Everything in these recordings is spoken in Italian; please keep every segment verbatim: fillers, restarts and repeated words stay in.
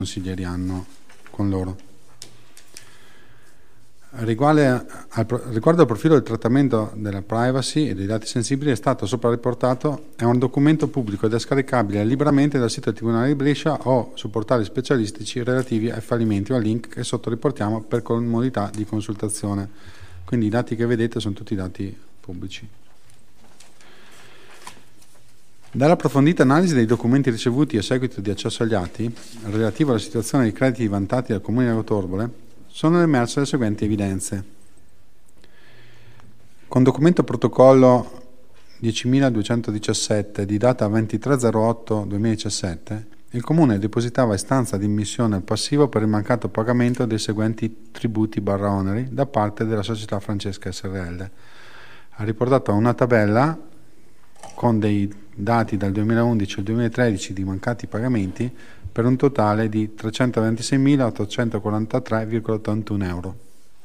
consiglieranno con loro. Riguardo al, riguardo al profilo del trattamento della privacy e dei dati sensibili, è stato sopra riportato è un documento pubblico ed è scaricabile liberamente dal sito del Tribunale di Brescia o su portali specialistici relativi ai fallimenti o al link che sotto riportiamo per comodità di consultazione. Quindi i dati che vedete sono tutti dati pubblici. Dall'approfondita analisi dei documenti ricevuti a seguito di accesso agli atti, relativo alla situazione dei crediti vantati dal Comune di Lago Torbole, sono emerse le seguenti evidenze. Con documento protocollo diecimiladuecentodiciassette di data ventitré zero otto duemiladiciassette, il Comune depositava istanza di immissione al passivo per il mancato pagamento dei seguenti tributi barra oneri da parte della Società Francesca S R L. Ha riportato una tabella con dei dati dal duemilaundici al duemilatredici di mancati pagamenti per un totale di trecentoventiseimilaottocentoquarantatré virgola ottantuno euro.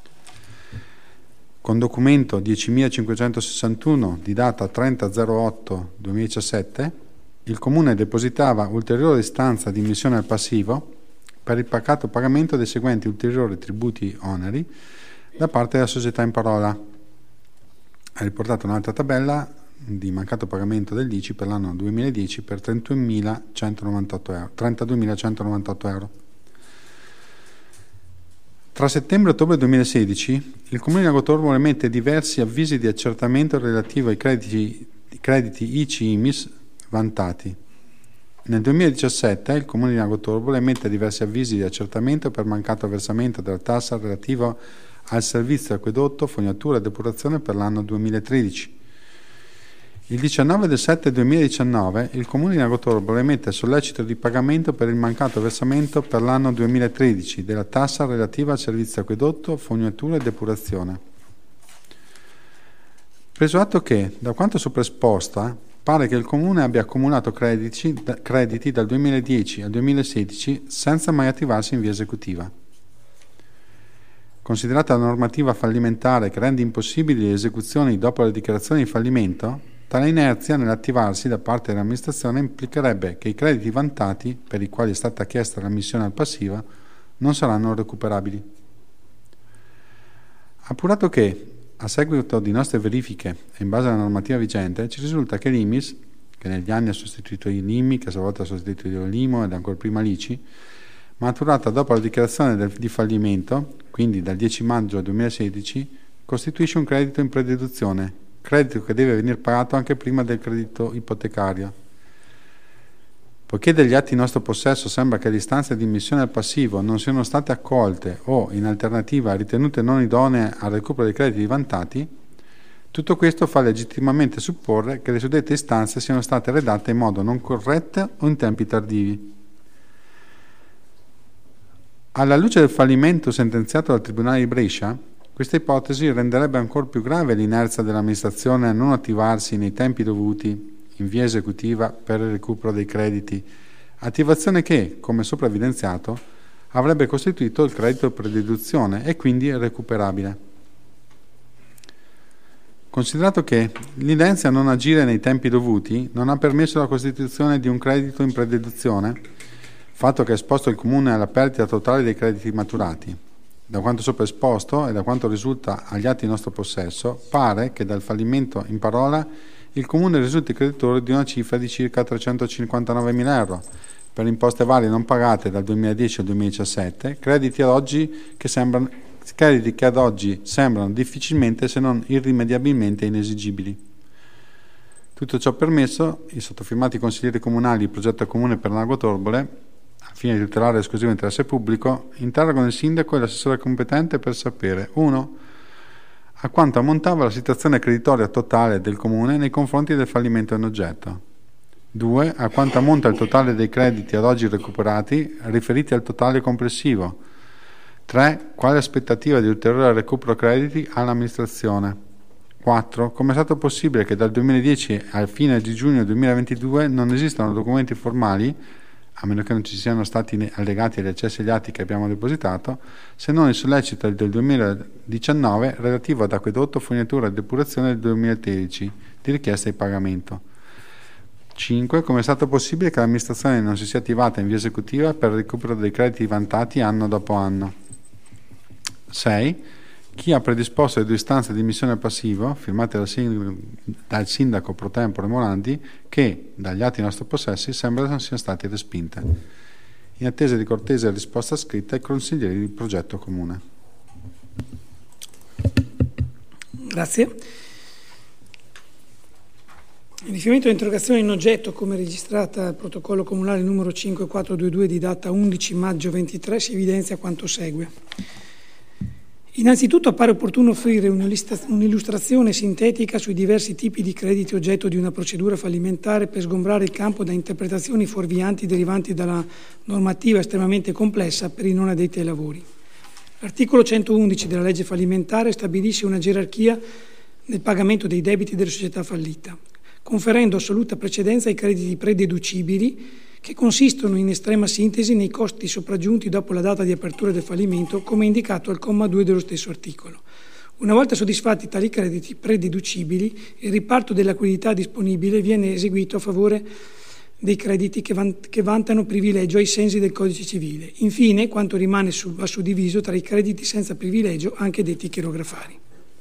Con documento diecimilacinquecentosessantuno di data trenta zero otto duemiladiciassette, il Comune depositava ulteriore istanza di immissione al passivo per il mancato pagamento dei seguenti ulteriori tributi oneri da parte della società in parola. Ha riportato un'altra tabella di mancato pagamento dell'I C I per l'anno duemiladieci per trentunomilacentonovantotto euro, trentaduemilacentonovantotto euro. Tra settembre e ottobre duemilasedici il Comune di Lago Torbole emette diversi avvisi di accertamento relativo ai crediti, crediti I C I M I S vantati. Nel duemiladiciassette il Comune di Lago Torbole emette diversi avvisi di accertamento per mancato versamento della tassa relativo al servizio acquedotto, fognatura e depurazione per l'anno duemilatredici. Il diciannove del sette duemiladiciannove il Comune di Lago Torbole emette sollecito di pagamento per il mancato versamento per l'anno duemilatredici della tassa relativa al servizio acquedotto, fognatura e depurazione. Preso atto che, da quanto sopra esposta, pare che il Comune abbia accumulato crediti, crediti dal duemiladieci al duemilasedici senza mai attivarsi in via esecutiva. Considerata la normativa fallimentare che rende impossibili le esecuzioni dopo la dichiarazione di fallimento, tale inerzia nell'attivarsi da parte dell'amministrazione implicherebbe che i crediti vantati, per i quali è stata chiesta l'ammissione al passivo, non saranno recuperabili. Appurato che, a seguito di nostre verifiche e in base alla normativa vigente, ci risulta che l'I M I S, che negli anni ha sostituito l'I M I, che a sua volta ha sostituito l'I M O ed ancora prima l'I C I, maturata dopo la dichiarazione del, di fallimento, quindi dal dieci maggio duemilasedici, costituisce un credito in prededuzione, credito che deve venire pagato anche prima del credito ipotecario. Poiché dagli atti in nostro possesso sembra che le istanze di immissione al passivo non siano state accolte o, in alternativa, ritenute non idonee al recupero dei crediti vantati, tutto questo fa legittimamente supporre che le suddette istanze siano state redatte in modo non corretto o in tempi tardivi. Alla luce del fallimento sentenziato dal Tribunale di Brescia, questa ipotesi renderebbe ancora più grave l'inerzia dell'amministrazione a non attivarsi nei tempi dovuti in via esecutiva per il recupero dei crediti, attivazione che, come sopra evidenziato, avrebbe costituito il credito per deduzione e quindi recuperabile. Considerato che l'inerzia a non agire nei tempi dovuti non ha permesso la costituzione di un credito in prededuzione, fatto che ha esposto il Comune alla perdita totale dei crediti maturati. Da quanto sopra esposto e da quanto risulta agli atti in nostro possesso, pare che dal fallimento in parola il Comune risulti creditore di una cifra di circa trecentocinquantanovemila euro per imposte varie non pagate dal duemiladieci al duemiladiciassette, crediti ad oggi che sembrano, crediti che ad oggi sembrano difficilmente se non irrimediabilmente inesigibili. Tutto ciò permesso, i sottofirmati consiglieri comunali di progetto comune per Lago Torbole, al fine di tutelare l'esclusivo interesse pubblico, interrogano il sindaco e l'assessore competente per sapere uno a quanto ammontava la situazione creditoria totale del Comune nei confronti del fallimento in oggetto, due a quanto ammonta il totale dei crediti ad oggi recuperati riferiti al totale complessivo, tre quale aspettativa di ulteriore recupero crediti all'amministrazione, quattro come è stato possibile che dal duemiladieci al fine di giugno duemilaventidue non esistano documenti formali, a meno che non ci siano stati allegati agli accessi agli atti che abbiamo depositato, se non il sollecito del duemiladiciannove relativo ad acquedotto, fognatura e depurazione del duemilatredici di richiesta di pagamento. cinque. Come è stato possibile che l'amministrazione non si sia attivata in via esecutiva per il recupero dei crediti vantati anno dopo anno? sei. Chi ha predisposto le due istanze di emissione al passivo, firmate dal sindaco, dal sindaco pro tempore Morandi, che, dagli atti in nostro possessi, sembra non siano state respinte? In attesa di cortese risposta scritta ai consiglieri di progetto comune. Grazie. In riferimento all'interrogazione in oggetto, come registrata al protocollo comunale numero cinquemilaquattrocentoventidue di data undici maggio ventitré, si evidenzia quanto segue. Innanzitutto appare opportuno offrire un'illustrazione sintetica sui diversi tipi di crediti oggetto di una procedura fallimentare per sgombrare il campo da interpretazioni fuorvianti derivanti dalla normativa estremamente complessa per i non addetti ai lavori. L'articolo centoundici della legge fallimentare stabilisce una gerarchia nel pagamento dei debiti della società fallita, conferendo assoluta precedenza ai crediti prededucibili, che consistono in estrema sintesi nei costi sopraggiunti dopo la data di apertura del fallimento, come indicato al comma due dello stesso articolo. Una volta soddisfatti tali crediti prededucibili, il riparto della liquidità disponibile viene eseguito a favore dei crediti che, van- che vantano privilegio ai sensi del Codice Civile. Infine, quanto rimane su- va suddiviso tra i crediti senza privilegio, anche detti chirografari.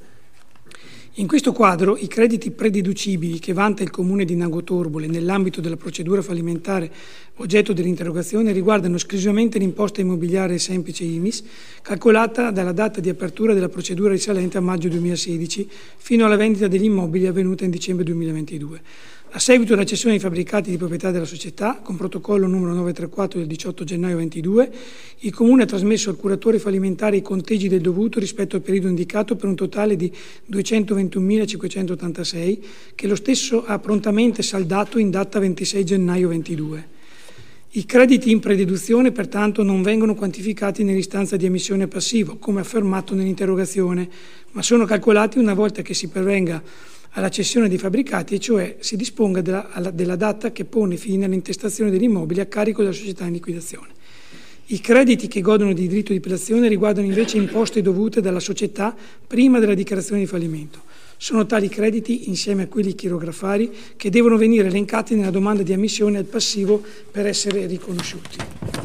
In questo quadro, i crediti prededucibili che vanta il Comune di Nagotorbole nell'ambito della procedura fallimentare oggetto dell'interrogazione riguardano esclusivamente l'imposta immobiliare semplice I M I S, calcolata dalla data di apertura della procedura risalente a maggio duemilasedici fino alla vendita degli immobili avvenuta in dicembre duemilaventidue. A seguito della cessione dei fabbricati di proprietà della società, con protocollo numero novecentotrentaquattro del diciotto gennaio ventidue, il Comune ha trasmesso al curatore fallimentare i conteggi del dovuto rispetto al periodo indicato per un totale di duecentoventunomilacinquecentottantasei, che lo stesso ha prontamente saldato in data ventisei gennaio ventidue. I crediti in prededuzione, pertanto, non vengono quantificati nell'istanza di emissione a passivo, come affermato nell'interrogazione, ma sono calcolati una volta che si pervenga alla cessione dei fabbricati, e cioè si disponga della, alla, della data che pone fine all'intestazione degli immobili a carico della società in liquidazione. I crediti che godono di diritto di prelazione riguardano invece imposte dovute dalla società prima della dichiarazione di fallimento. Sono tali crediti, insieme a quelli chirografari, che devono venire elencati nella domanda di ammissione al passivo per essere riconosciuti.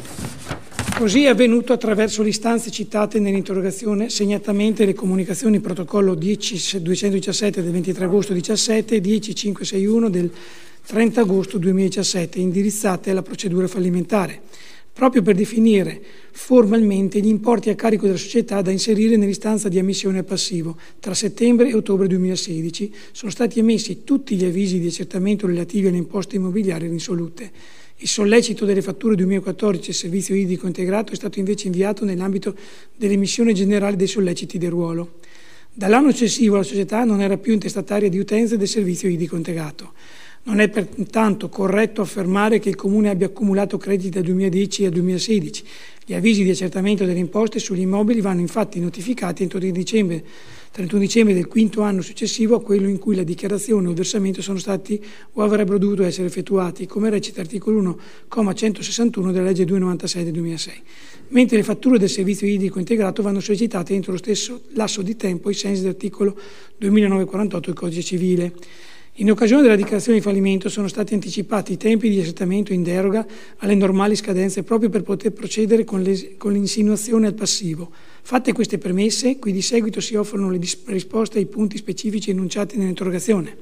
Così è avvenuto attraverso le istanze citate nell'interrogazione, segnatamente le comunicazioni protocollo dieci duecentodiciassette del ventitré agosto diciassette e dieci cinquecentosessantuno del trenta agosto duemiladiciassette, indirizzate alla procedura fallimentare, proprio per definire formalmente gli importi a carico della società da inserire nell'istanza di ammissione al passivo. Tra settembre e ottobre duemilasedici sono stati emessi tutti gli avvisi di accertamento relativi alle imposte immobiliari risolute. Il sollecito delle fatture duemilaquattordici e servizio idrico integrato è stato invece inviato nell'ambito dell'emissione generale dei solleciti del ruolo. Dall'anno successivo la società non era più intestataria di utenze del servizio idrico integrato. Non è pertanto corretto affermare che il Comune abbia accumulato crediti dal duemiladieci al duemilasedici. Gli avvisi di accertamento delle imposte sugli immobili vanno infatti notificati entro il dicembre, trentuno dicembre del quinto anno successivo a quello in cui la dichiarazione o il versamento sono stati o avrebbero dovuto essere effettuati, come recita articolo uno, comma centosessantuno della legge duecentonovantasei del duemilasei. Mentre le fatture del servizio idrico integrato vanno sollecitate entro lo stesso lasso di tempo ai sensi dell'articolo duemilanovecentoquarantotto del Codice Civile. In occasione della dichiarazione di fallimento sono stati anticipati i tempi di accertamento in deroga alle normali scadenze proprio per poter procedere con, le, con l'insinuazione al passivo. Fatte queste premesse, qui di seguito si offrono le dis- risposte ai punti specifici enunciati nell'interrogazione.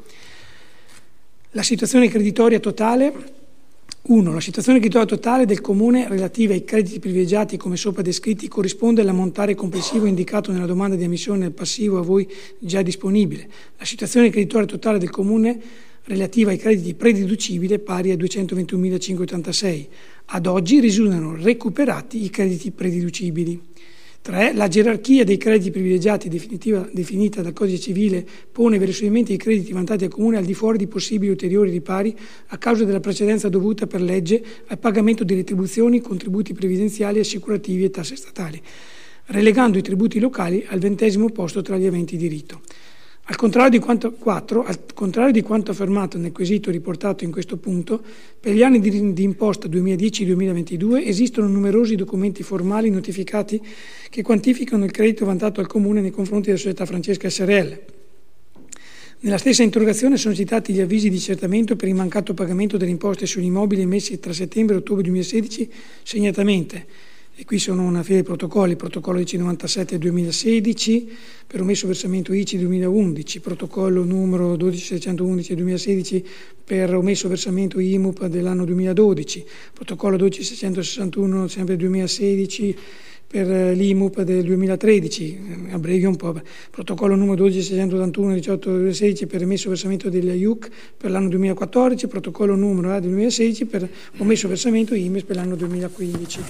La situazione creditoria totale. uno. La situazione creditoria totale del Comune relativa ai crediti privilegiati come sopra descritti corrisponde all'ammontare complessivo indicato nella domanda di ammissione al passivo a voi già disponibile. La situazione creditoria totale del Comune relativa ai crediti prededucibili è pari a duecentoventunomilacinquecentottantasei. Ad oggi risultano recuperati i crediti prededucibili. tre. La gerarchia dei crediti privilegiati definita dal Codice Civile pone verosimilmente i crediti vantati al Comune al di fuori di possibili ulteriori ripari a causa della precedenza dovuta per legge al pagamento di retribuzioni, contributi previdenziali, assicurativi e tasse statali, relegando i tributi locali al ventesimo posto tra gli aventi diritto. Al contrario, di quanto, quattro, al contrario di quanto affermato nel quesito riportato in questo punto, per gli anni di, di imposta duemiladieci duemilaventidue esistono numerosi documenti formali notificati che quantificano il credito vantato al Comune nei confronti della società Francesca S R L. Nella stessa interrogazione sono citati gli avvisi di accertamento per il mancato pagamento delle imposte sugli immobili emessi tra settembre e ottobre duemilasedici, segnatamente, e qui sono una serie di protocolli, protocollo dieci novantasette duemilasedici per omesso versamento I C I duemilaundici, protocollo numero dodicimilaseicentoudici duemilasedici per omesso versamento I M U P dell'anno duemiladodici, protocollo dodicimilaseicentosessantuno sempre duemilasedici per l'I M U P del duemilatredici, abbrevi un po', protocollo numero dodicimilaseicentottantuno diciotto duemilasedici per omesso versamento della I U C per l'anno duemilaquattordici, protocollo numero A del duemilasedici per omesso versamento I M E S per l'anno duemilaquindici.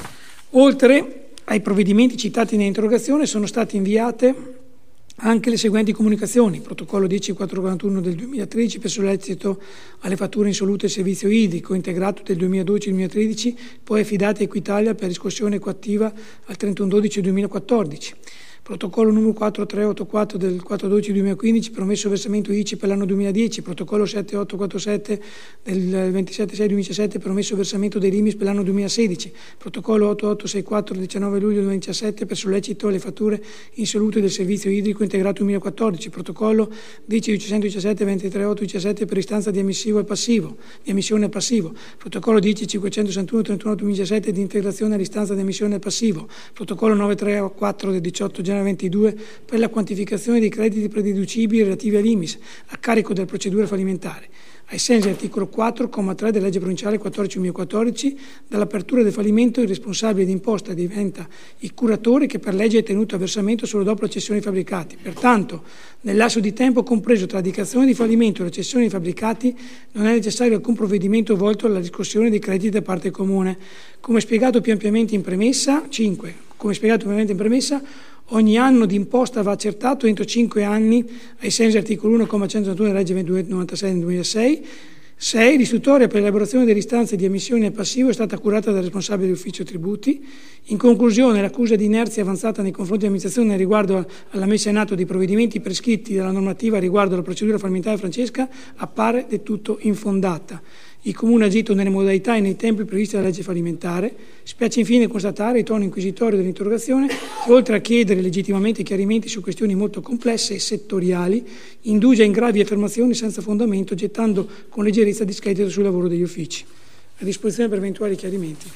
Oltre ai provvedimenti citati nell'interrogazione sono state inviate anche le seguenti comunicazioni: protocollo dieci quattrocentoquarantuno del duemilatredici per sollecito alle fatture insolute del servizio idrico integrato del duemiladodici duemilatredici, poi affidate a Equitalia per riscossione coattiva al trentuno dicembre duemilaquattordici. Protocollo numero quattrotrecentottantaquattro del quattro dodici duemilaquindici per omesso versamento I C I per l'anno duemiladieci, protocollo settantottoquarantasette del ventisette sei duemiladiciassette per omesso versamento dei LIMIS per l'anno duemilasedici, protocollo ottantotto sessantaquattro del diciannove luglio duemiladiciassette per sollecito alle fatture insolute del servizio idrico integrato duemilaquattordici, protocollo dieci duecentodiciassette ventitré otto diciassette per istanza di ammissivo al passivo, di ammissione al passivo, protocollo dieci cinquecentosessantuno trentuno duemiladiciassette di integrazione all'istanza di ammissione al passivo, protocollo nove trentaquattro del diciotto gennaio ventidue per la quantificazione dei crediti prededucibili relativi all'I M I S a carico della procedura fallimentare, ai sensi dell'articolo quattro, comma tre della legge provinciale quattordici duemilaquattordici, dall'apertura del fallimento il responsabile d'imposta diventa il curatore che per legge è tenuto a versamento solo dopo la cessione dei fabbricati. Pertanto, nel lasso di tempo compreso tra la dichiarazione di fallimento e la cessione dei fabbricati non è necessario alcun provvedimento volto alla riscossione dei crediti da parte comune. Come spiegato più ampiamente in premessa, cinque. Come spiegato più ampiamente in premessa, ogni anno di imposta va accertato entro cinque anni ai sensi dell'articolo uno, comma centottantuno della legge ventidue novantasei del duemilasei. sei. L'istruttoria per l'elaborazione delle istanze di ammissione al passivo è stata curata dal responsabile dell'ufficio tributi. In conclusione, l'accusa di inerzia avanzata nei confronti dell'amministrazione riguardo alla messa in atto dei provvedimenti prescritti dalla normativa riguardo alla procedura fallimentare francesca appare del tutto infondata. Il Comune ha agito nelle modalità e nei tempi previsti dalla legge fallimentare. Spiace infine constatare il tono inquisitorio dell'interrogazione che, oltre a chiedere legittimamente chiarimenti su questioni molto complesse e settoriali, indugia in gravi affermazioni senza fondamento, gettando con leggerezza discredito sul lavoro degli uffici. A disposizione per eventuali chiarimenti.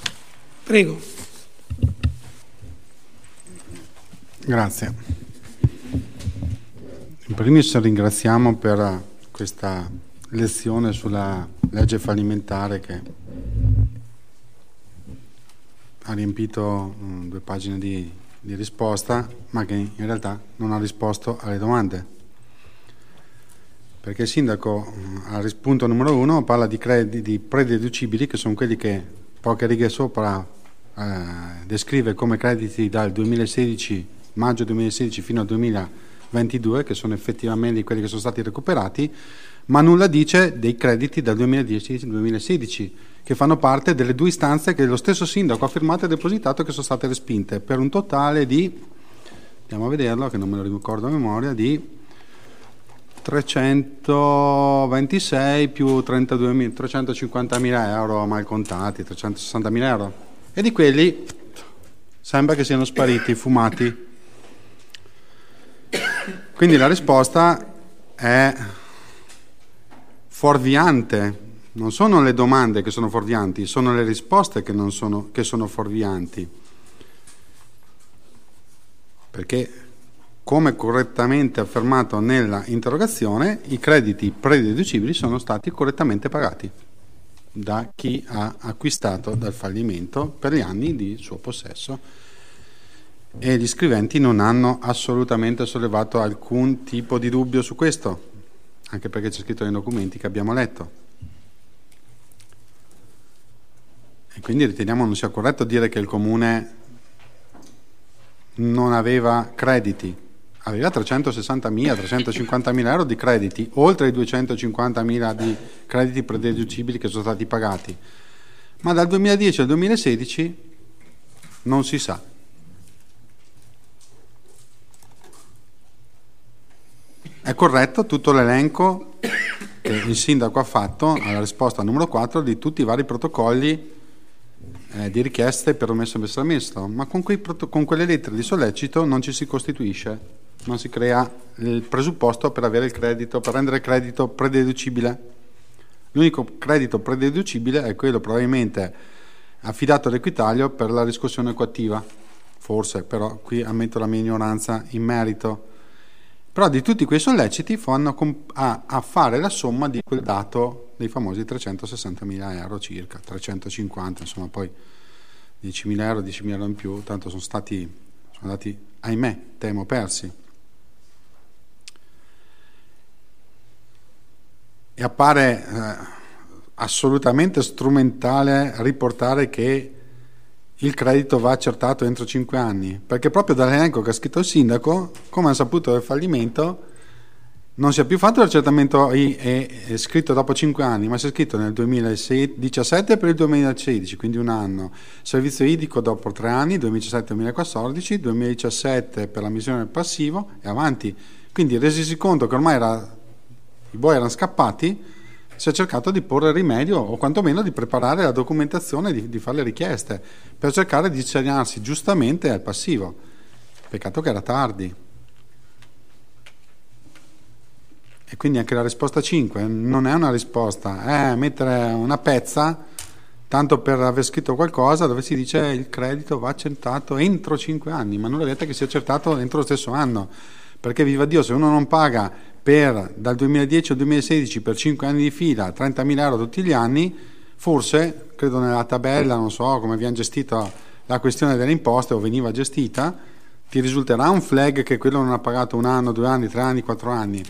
Prego. Grazie. In primis ringraziamo per questa lezione sulla legge fallimentare che ha riempito um, due pagine di, di risposta, ma che in realtà non ha risposto alle domande. Perché il sindaco um, al punto numero uno parla di crediti prededucibili, che sono quelli che poche righe sopra eh, descrive come crediti dal duemilasedici, maggio duemilasedici fino al duemilaventidue, che sono effettivamente quelli che sono stati recuperati, ma nulla dice dei crediti dal duemiladieci al duemilasedici, che fanno parte delle due istanze che lo stesso sindaco ha firmato e depositato, che sono state respinte, per un totale di, andiamo a vederlo che non me lo ricordo a memoria, di trecentoventisei più trentaduemila, trecentocinquantamila euro mal contati, trecentosessantamila euro, e di quelli sembra che siano spariti, fumati. Quindi la risposta è fuorviante. Non sono le domande che sono fuorvianti, sono le risposte che, non sono, che sono fuorvianti. Perché, come correttamente affermato nella interrogazione, i crediti prededucibili sono stati correttamente pagati da chi ha acquistato dal fallimento per gli anni di suo possesso, e gli scriventi non hanno assolutamente sollevato alcun tipo di dubbio su questo, anche perché c'è scritto nei documenti che abbiamo letto. E quindi riteniamo non sia corretto dire che il Comune non aveva crediti. Aveva trecentosessantamila, trecentocinquantamila euro di crediti, oltre i duecentocinquantamila di crediti prededucibili che sono stati pagati. Ma dal duemiladieci al duemilasedici non si sa. È corretto tutto l'elenco che il sindaco ha fatto alla risposta numero quattro di tutti i vari protocolli eh, di richieste per omesso versamento, ma con, quei, con quelle lettere di sollecito non ci si costituisce non si crea il presupposto per avere il credito, per rendere il credito prededucibile. L'unico credito prededucibile è quello probabilmente affidato all'Equitalia per la riscossione coattiva, forse, però qui ammetto la mia ignoranza in merito. Però di tutti quei solleciti fanno a, a fare la somma di quel dato dei famosi trecentosessantamila euro circa, trecentocinquanta, insomma poi diecimila euro, diecimila euro in più, tanto sono stati, sono andati, ahimè, temo, persi. E appare eh, assolutamente strumentale riportare che il credito va accertato entro cinque anni, perché proprio dall'elenco che ha scritto il sindaco, come ha saputo del fallimento, non si è più fatto l'accertamento è, è scritto dopo cinque anni, ma si è scritto nel duemiladiciassette per il duemilasedici, quindi un anno. Servizio idrico dopo tre anni, duemiladiciassette duemilaquattordici, duemiladiciassette per la missione del passivo e avanti. Quindi resisi conto che ormai era, i buoi erano scappati, si è cercato di porre rimedio o quantomeno di preparare la documentazione, di, di fare le richieste per cercare di segnarsi giustamente al passivo. Peccato che era tardi. E quindi anche la risposta cinque non è una risposta, è mettere una pezza tanto per aver scritto qualcosa dove si dice il credito va accertato entro cinque anni, ma non lo vedete che sia accertato entro lo stesso anno, perché viva Dio, se uno non paga per dal duemiladieci al duemilasedici per cinque anni di fila trentamila euro tutti gli anni, forse, credo nella tabella, non so come viene gestita la questione delle imposte o veniva gestita, ti risulterà un flag che quello non ha pagato un anno, due anni, tre anni, quattro anni.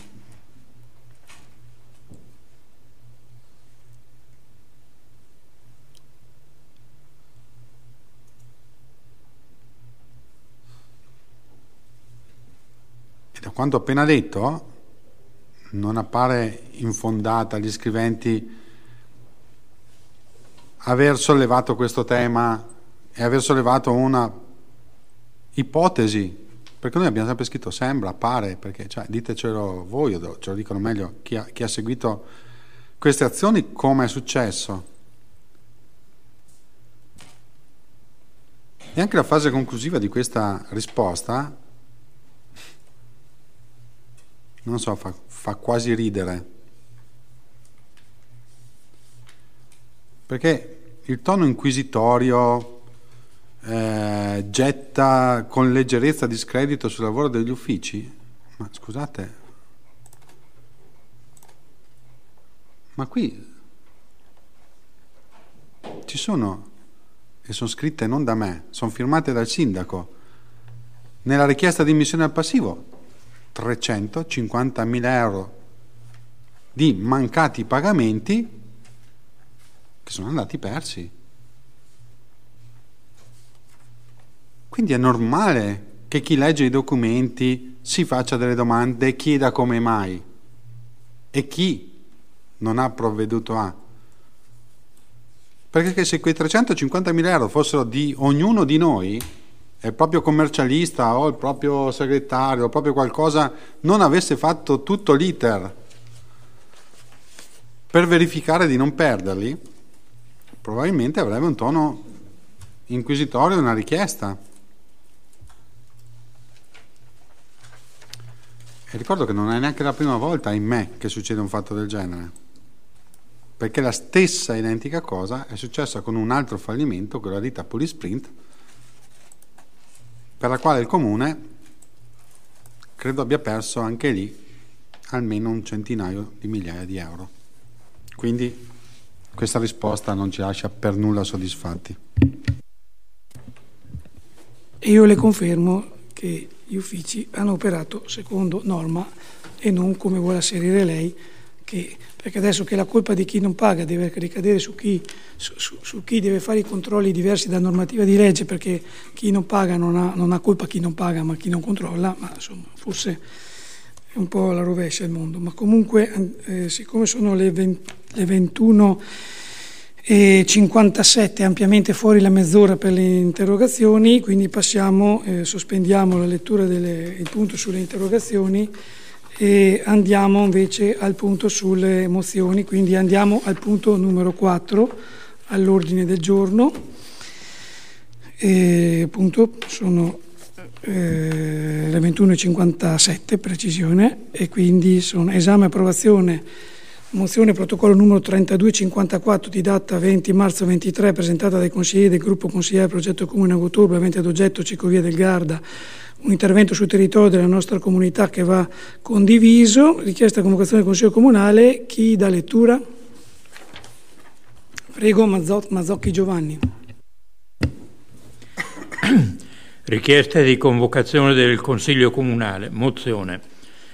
E da quanto ho appena detto non appare infondata agli scriventi aver sollevato questo tema e aver sollevato una ipotesi, perché noi abbiamo sempre scritto sembra, pare, perché cioè, ditecelo voi o ce lo dicono meglio chi ha, chi ha seguito queste azioni, come è successo. E anche la fase conclusiva di questa risposta non so, fa, fa quasi ridere, perché il tono inquisitorio eh, getta con leggerezza discredito sul lavoro degli uffici. Ma scusate, ma qui ci sono, e sono scritte non da me, sono firmate dal sindaco, nella richiesta di immissione al passivo, trecentocinquantamila euro di mancati pagamenti che sono andati persi. Quindi è normale che chi legge i documenti si faccia delle domande e chieda come mai, e chi non ha provveduto a. Perché se quei trecentocinquantamila euro fossero di ognuno di noi, il proprio commercialista o il proprio segretario o proprio qualcosa non avesse fatto tutto l'iter per verificare di non perderli, probabilmente avrebbe un tono inquisitorio, una richiesta. E ricordo che non è neanche la prima volta in me che succede un fatto del genere, perché la stessa identica cosa è successa con un altro fallimento, quello della ditta Pulisprint, per la quale il comune credo abbia perso anche lì almeno un centinaio di migliaia di euro. Quindi questa risposta non ci lascia per nulla soddisfatti. E io le confermo che gli uffici hanno operato secondo norma e non come vuole asserire lei, che, perché adesso che la colpa di chi non paga deve ricadere su chi, su, su, su chi deve fare i controlli diversi da normativa di legge, perché chi non paga non ha, non ha colpa chi non paga ma chi non controlla, ma insomma forse è un po' la rovescia il mondo. Ma comunque eh, siccome sono le, venti, le ventuno e cinquantasette, ampiamente fuori la mezz'ora per le interrogazioni, quindi passiamo, eh, sospendiamo la lettura del punto sulle interrogazioni e andiamo invece al punto sulle mozioni, quindi andiamo al punto numero quattro all'ordine del giorno. E appunto sono eh, le ventuno e cinquantasette precisione, e quindi sono esame e approvazione mozione protocollo numero trentadue cinquantaquattro di data venti marzo ventitré, presentata dai consiglieri del gruppo consigliare progetto comune Nago Torbole, avente ad oggetto Ciclovia del Garda, un intervento sul territorio della nostra comunità che va condiviso. Richiesta convocazione del Consiglio Comunale. Chi dà lettura? Prego, Mazzocchi Giovanni. Richiesta di convocazione del Consiglio Comunale. Mozione.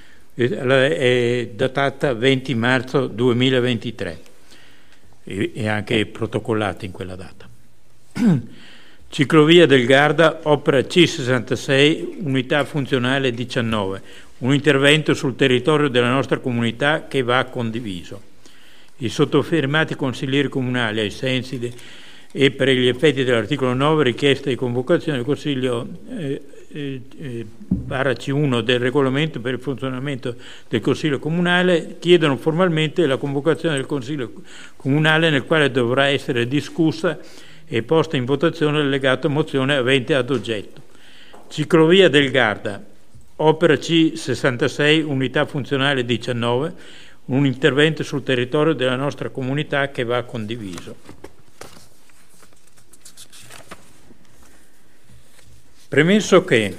È datata venti marzo duemilaventitré e anche protocollata in quella data. Ciclovia del Garda, opera C sessantasei, unità funzionale diciannove, un intervento sul territorio della nostra comunità che va condiviso. I sottofirmati consiglieri comunali, ai sensi de, e per gli effetti dell'articolo nove, richiesta di convocazione del Consiglio eh, eh, eh, barra C uno del regolamento per il funzionamento del Consiglio Comunale, chiedono formalmente la convocazione del Consiglio Comunale, nel quale dovrà essere discussa e posta in votazione l'allegato mozione avente ad oggetto. Ciclovia del Garda, opera C sessantasei, unità funzionale diciannove, un intervento sul territorio della nostra comunità che va condiviso. Premesso che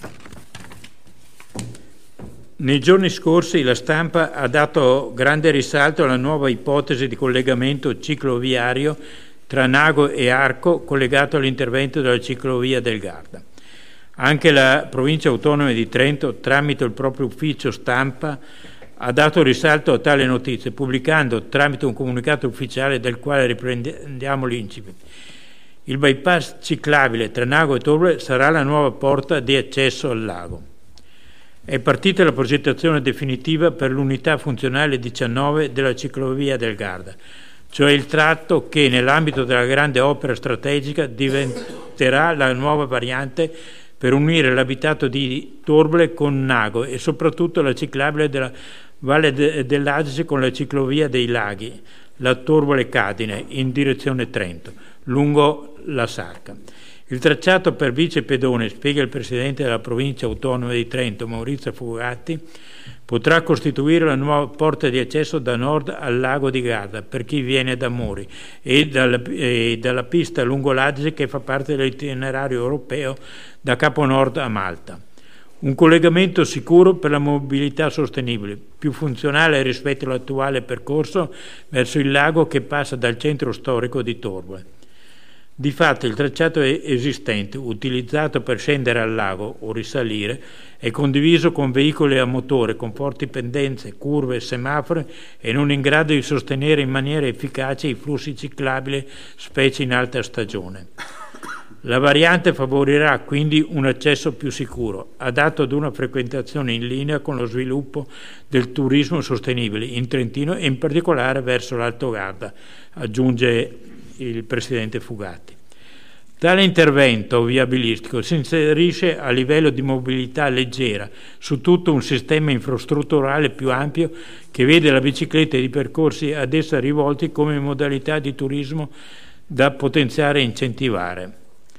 nei giorni scorsi la stampa ha dato grande risalto alla nuova ipotesi di collegamento cicloviario tra Nago e Arco collegato all'intervento della ciclovia del Garda. Anche la provincia autonoma di Trento, tramite il proprio ufficio stampa, ha dato risalto a tale notizia, pubblicando tramite un comunicato ufficiale del quale riprendiamo l'incipit. Il bypass ciclabile tra Nago e Torbole sarà la nuova porta di accesso al lago. È partita la progettazione definitiva per l'unità funzionale diciannove della ciclovia del Garda, cioè il tratto che nell'ambito della grande opera strategica diventerà la nuova variante per unire l'abitato di Torbole con Nago e soprattutto la ciclabile della Valle dell'Adige con la ciclovia dei laghi, la Torbole-Cadine in direzione Trento, lungo la Sarca. Il tracciato per vice pedone, spiega il presidente della provincia autonoma di Trento, Maurizio Fugatti, potrà costituire la nuova porta di accesso da nord al lago di Garda per chi viene da Mori e dalla, e dalla pista lungo l'Adige che fa parte dell'itinerario europeo da Capo Nord a Malta. Un collegamento sicuro per la mobilità sostenibile, più funzionale rispetto all'attuale percorso verso il lago che passa dal centro storico di Torbole. Difatti il tracciato esistente, utilizzato per scendere al lago o risalire, è condiviso con veicoli a motore con forti pendenze, curve, semafori e non in grado di sostenere in maniera efficace i flussi ciclabili, specie in alta stagione. La variante favorirà quindi un accesso più sicuro, adatto ad una frequentazione in linea con lo sviluppo del turismo sostenibile in Trentino e in particolare verso l'Alto Garda, aggiunge il presidente Fugatti. Tale intervento viabilistico si inserisce a livello di mobilità leggera su tutto un sistema infrastrutturale più ampio che vede la bicicletta e i percorsi ad essa rivolti come modalità di turismo da potenziare e incentivare.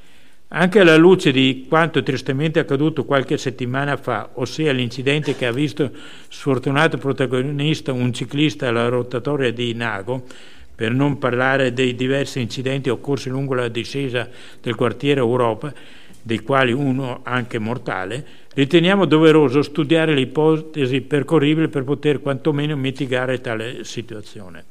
Anche alla luce di quanto tristemente accaduto qualche settimana fa, ossia l'incidente che ha visto sfortunato protagonista un ciclista alla rotatoria di Nago, per non parlare dei diversi incidenti occorsi lungo la discesa del quartiere Europa, dei quali uno anche mortale, riteniamo doveroso studiare le ipotesi percorribili per poter quantomeno mitigare tale situazione.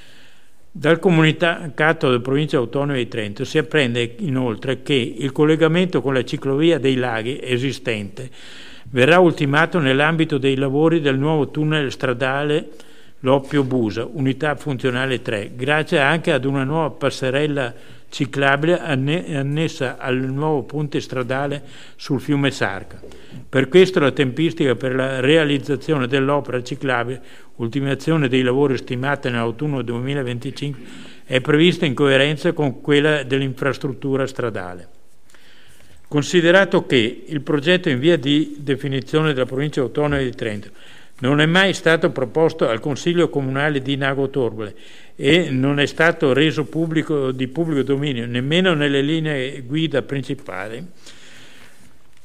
Dal comunicato della provincia autonoma di Trento si apprende inoltre che il collegamento con la ciclovia dei laghi esistente verrà ultimato nell'ambito dei lavori del nuovo tunnel stradale Loppio-Busa, unità funzionale tre, grazie anche ad una nuova passerella ciclabile annessa al nuovo ponte stradale sul fiume Sarca. Per questo la tempistica per la realizzazione dell'opera ciclabile, ultimazione dei lavori stimata nell'autunno duemilaventicinque, è prevista in coerenza con quella dell'infrastruttura stradale. Considerato che il progetto in via di definizione della provincia autonoma di Trento non è mai stato proposto al Consiglio Comunale di Nago Torbole e non è stato reso pubblico di pubblico dominio nemmeno nelle linee guida principali,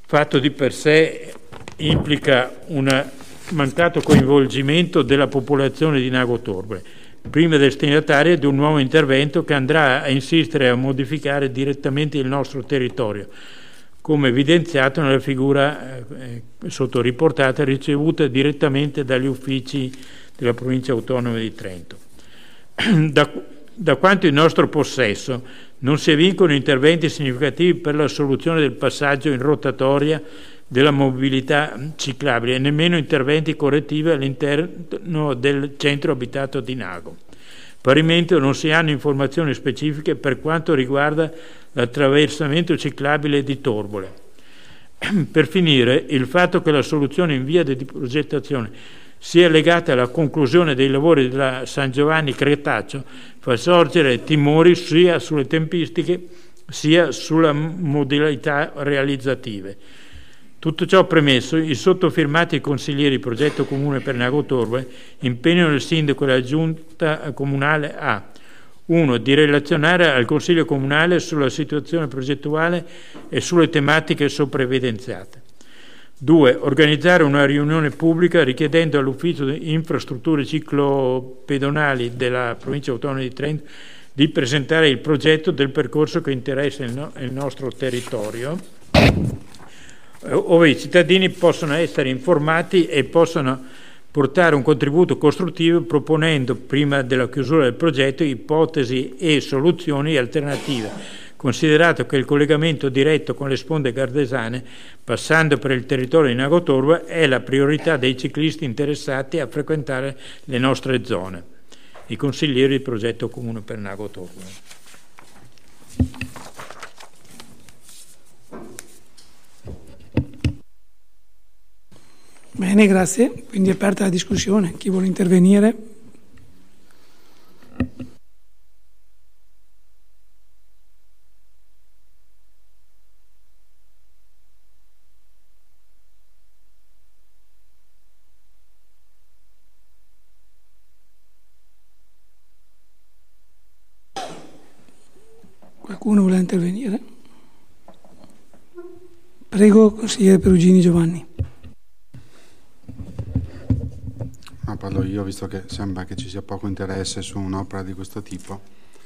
fatto di per sé implica un mancato coinvolgimento della popolazione di Nago Torbole, prima destinataria di un nuovo intervento che andrà a insistere a modificare direttamente il nostro territorio, come evidenziato nella figura eh, sottoriportata ricevuta direttamente dagli uffici della Provincia Autonoma di Trento. Da, da quanto in nostro possesso non si evincono interventi significativi per la soluzione del passaggio in rotatoria della mobilità ciclabile e nemmeno interventi correttivi all'interno del centro abitato di Nago. Parimenti non si hanno informazioni specifiche per quanto riguarda l'attraversamento ciclabile di Torbole. Per finire, il fatto che la soluzione in via di progettazione sia legata alla conclusione dei lavori della San Giovanni Cretaccio fa sorgere timori sia sulle tempistiche sia sulle modalità realizzative. Tutto ciò premesso, i sottofirmati consiglieri progetto comune per Nago Torbole impegnano il sindaco e la giunta comunale a uno di relazionare al Consiglio Comunale sulla situazione progettuale e sulle tematiche sopra evidenziate. due. Organizzare una riunione pubblica richiedendo all'Ufficio di Infrastrutture Ciclopedonali della Provincia Autonoma di Trento di presentare il progetto del percorso che interessa il, no- il nostro territorio, ove i cittadini possono essere informati e possono portare un contributo costruttivo proponendo, prima della chiusura del progetto, ipotesi e soluzioni alternative, considerato che il collegamento diretto con le sponde gardesane, passando per il territorio di Nago Torbole, è la priorità dei ciclisti interessati a frequentare le nostre zone. I consiglieri del progetto comune per Nago Torbole. Bene, grazie. Quindi è aperta la discussione. Chi vuole intervenire? Qualcuno vuole intervenire? Prego, consigliere Perugini Giovanni. Ma parlo io, visto che sembra che ci sia poco interesse su un'opera di questo tipo.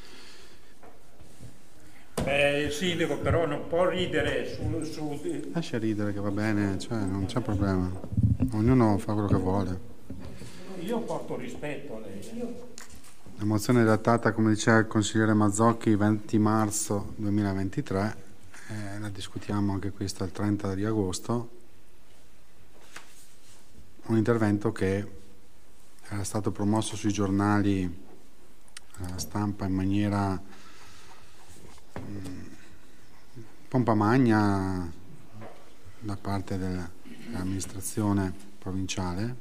Eh, il sindaco però non può ridere su, su... Lascia ridere che va bene, cioè non c'è problema. Ognuno fa quello che vuole. Io porto rispetto a lei. La mozione è datata, come diceva il consigliere Mazzocchi, venti marzo duemilaventitré, eh, la discutiamo anche questa il trenta di agosto. Un intervento che era stato promosso sui giornali, la stampa, in maniera mh, pompa magna da parte del, dell'amministrazione provinciale,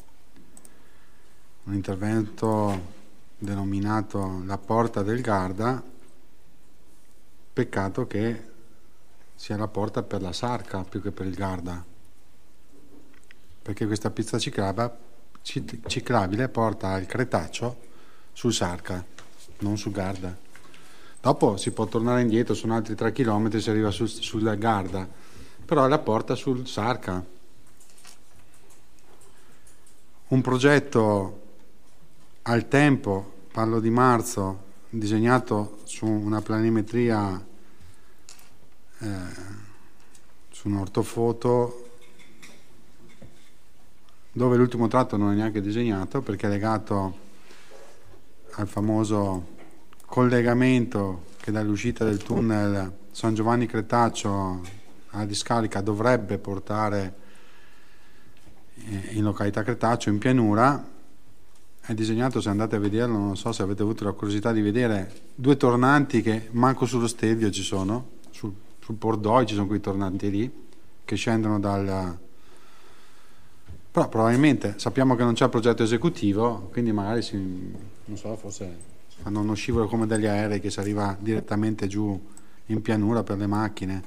un intervento denominato la porta del Garda. Peccato che sia la porta per la Sarca più che per il Garda, perché questa pista ciclabile ciclabile porta il Cretaccio sul Sarca, non sul Garda. Dopo si può tornare indietro, sono altri tre chilometri, si arriva sul, sulla Garda, però è la porta sul Sarca. Un progetto al tempo, parlo di marzo, disegnato su una planimetria, eh, su un ortofoto, dove l'ultimo tratto non è neanche disegnato perché è legato al famoso collegamento che dall'uscita del tunnel San Giovanni Cretaccio alla discarica dovrebbe portare in località Cretaccio, in pianura. È disegnato, se andate a vederlo, non so se avete avuto la curiosità di vedere, due tornanti che manco sullo Stelvio ci sono, sul, sul Pordoi ci sono quei tornanti lì che scendono dal... Però probabilmente sappiamo che non c'è progetto esecutivo, quindi magari si, non so, forse fanno uno scivolo come degli aerei che si arriva direttamente giù in pianura per le macchine.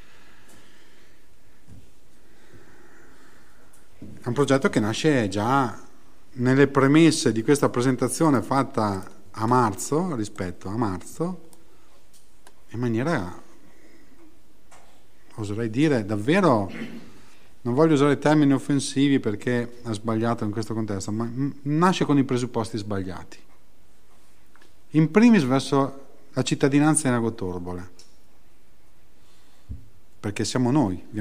È un progetto che nasce già nelle premesse di questa presentazione fatta a marzo, rispetto a marzo, in maniera oserei dire, davvero, non voglio usare termini offensivi perché è sbagliato in questo contesto, ma nasce con i presupposti sbagliati. In primis verso la cittadinanza in Agotorbole, perché siamo noi,